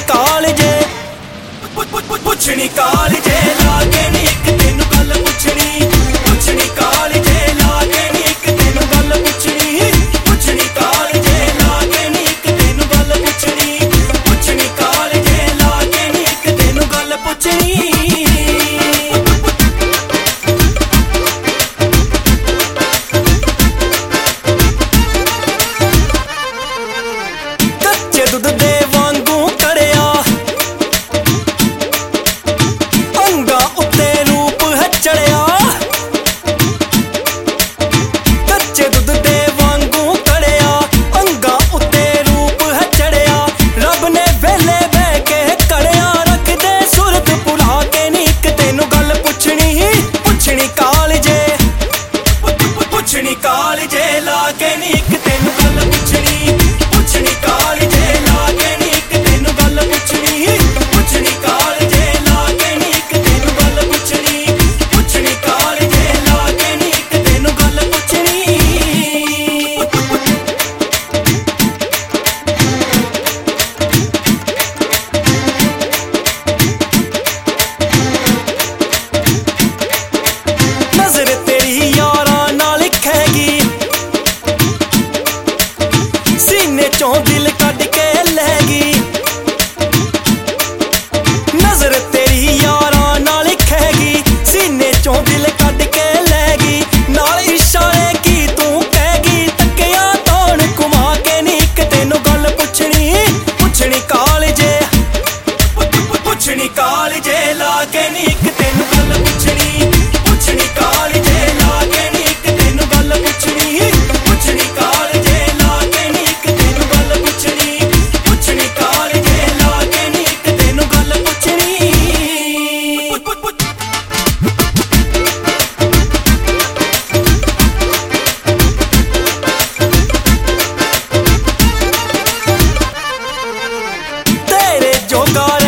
कालजे पुछनी कालजे लागे नी एक तेनू गल पुछनी पुछनी कालजे लागे नी एक तेनू गल पुछनी पुछनी कालजे लागे नी एक तेनू गल पुछनी पुछनी कालजे लागे नी एक तेनू गल पुछनी कच्चे दुध दे वांगू कड़िया अंगा उत्ते रूप है चढ़िया कच्चे दुध दे वांगू कड़िया अंगा उत्ते रूप है चढ़िया रब ने वेले बह के कड़िया रख दे सुरत भुला के नी इक तेनू गल पुछनी पुछनी कालजे पुछनी कालजे लागे नी इक तेनू गल पुछनी पुछनी कालजे लागे नी इक तेनू गल पुछनी पुछनी कालजे लागे नी इक तेनू गल पुछनी पुछनी कालजे लागे नी इक तेनू गल पुछनी नजर तेरी यारा नाल लिखेगी सीने चों दिल कट के लैगी नजर तेरी यारा नाल लिखेगी सीने चों दिल कट के लैगी नाल इशारे की तू कहेगी तकिया तौण घुमा के नी इक तेनू गल पुछनी पुछनी कालजे पुछनी कालजे लागे नी इक तेनू गल पुछनी पुछनी कालजे लागे नी इक तेनू गल पुछनी पुछनी कालजे लागे नी इक तेनू गल पुछनी पुछनी कालजे लागे नी इक तेनू गल पुछनी तेरे जोगा